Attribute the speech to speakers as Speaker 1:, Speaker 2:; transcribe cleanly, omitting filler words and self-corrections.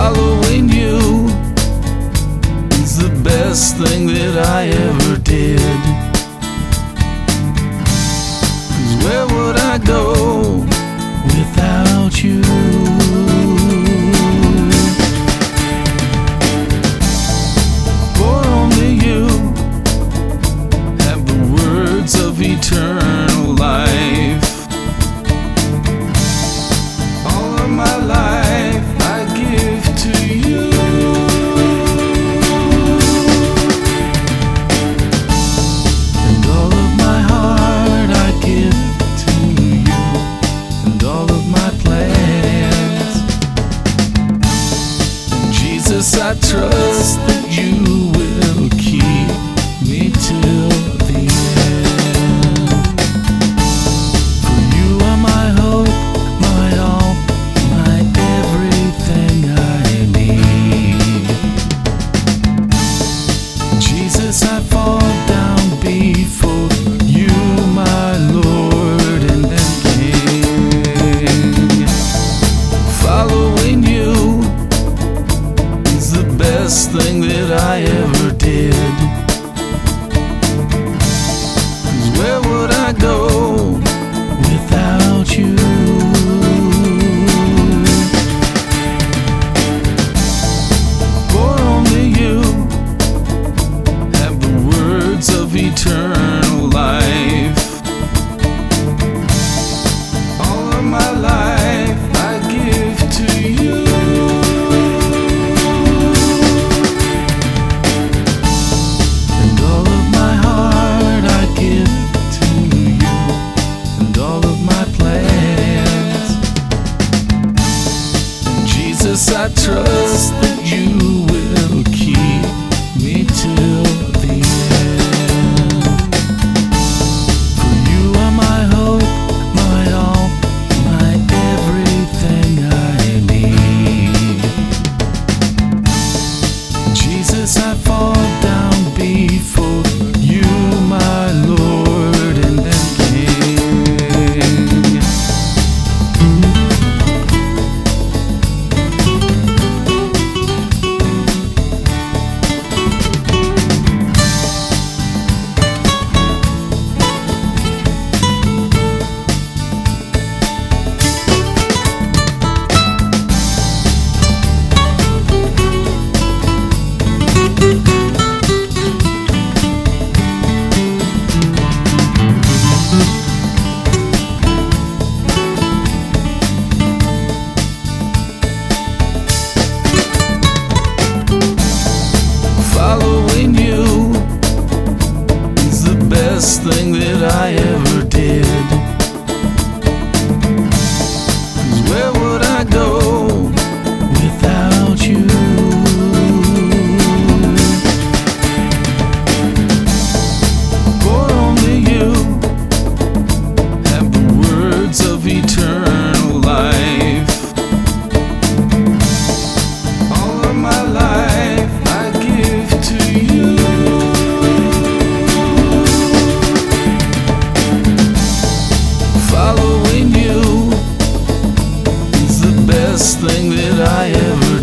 Speaker 1: Following you is the best thing that I ever did. 'Cause where would I go without you? For only you have the words of eternal life. All of my life I give to you. And all of my heart I give to you. And all of my plans. Jesus, I trust that you will keep me till the end. For you are my hope, my all, my everything I need. Jesus, I fall down before you, my Lord and King. Following you is the best thing that I ever did. 'Cause where would I go without you? For only you have the words of eternal life. All of my life I give to you. And all of my heart I give to you. And all of my plans. Jesus, I trust that you will keep me till the end. For you are my hope, my all, my everything I need. Jesus, I fall down before you, my Lord and King. Following you is the best thing that I ever did. 'Cause where would I go without you? For only you have the words of eternal life. All of my life I give to you. Following you is the best thing that I ever